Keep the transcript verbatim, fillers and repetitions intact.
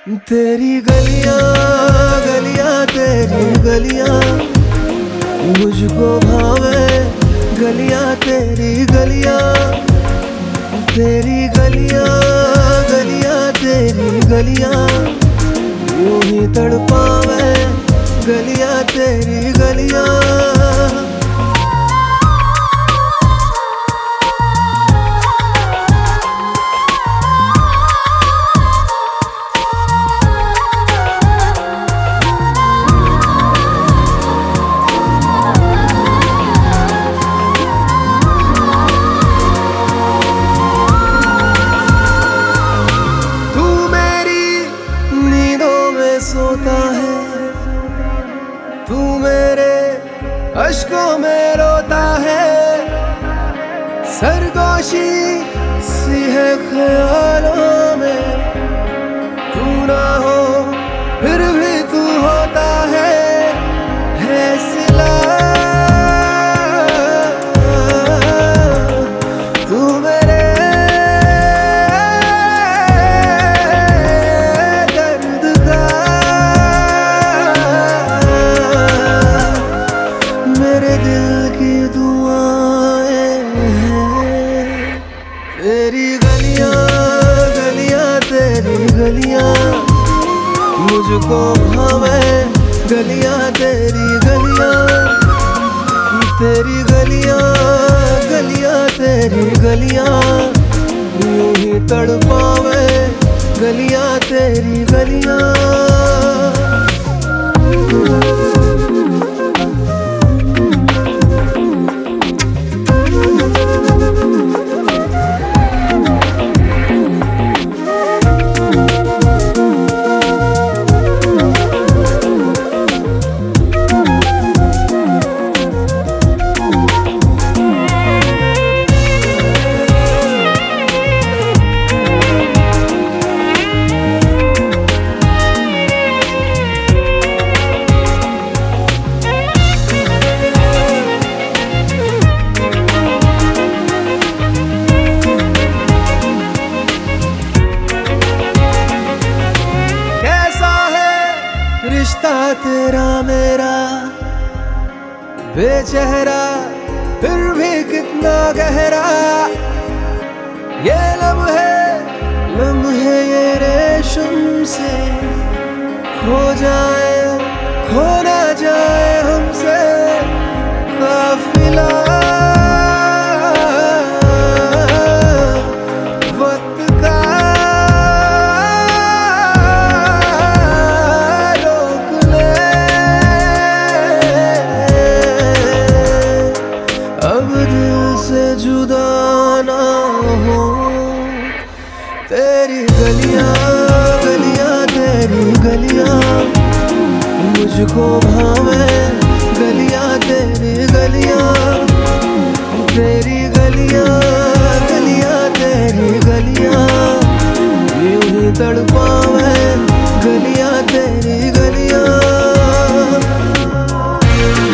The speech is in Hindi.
तेरी गलियां गलियां तेरी गलियां मुझको भावे, गलियां तेरी गलियां तेरी गलियां गलियां तेरी गलियां यूं ही तड़पावे, गलियां तेरी गलियां। सोता है तू मेरे अश्कों में रोता है, सरगोशी सी है ख्यालों में, तू ना हो फिर भी तू होता है, है सिला तू मेरे तेरी गलियां गलियां तेरी गलियां मुझको भावे, गलियां तेरी गलियां तेरी गलियां गलियां तेरी गलियां यूं ही तड़पावे, गलियां तेरी गलियां। रिश्ता तेरा मेरा बेचेहरा फिर भी कितना गहरा, ये लम्हे लम्हे ये रेशम से खो जाए खो ना जाए हमसे काफिला। जुदा ना हो तेरी गलियां गलियां तेरी गलियां मुझको भावे, गलियां तेरी गलियां तेरी गलियां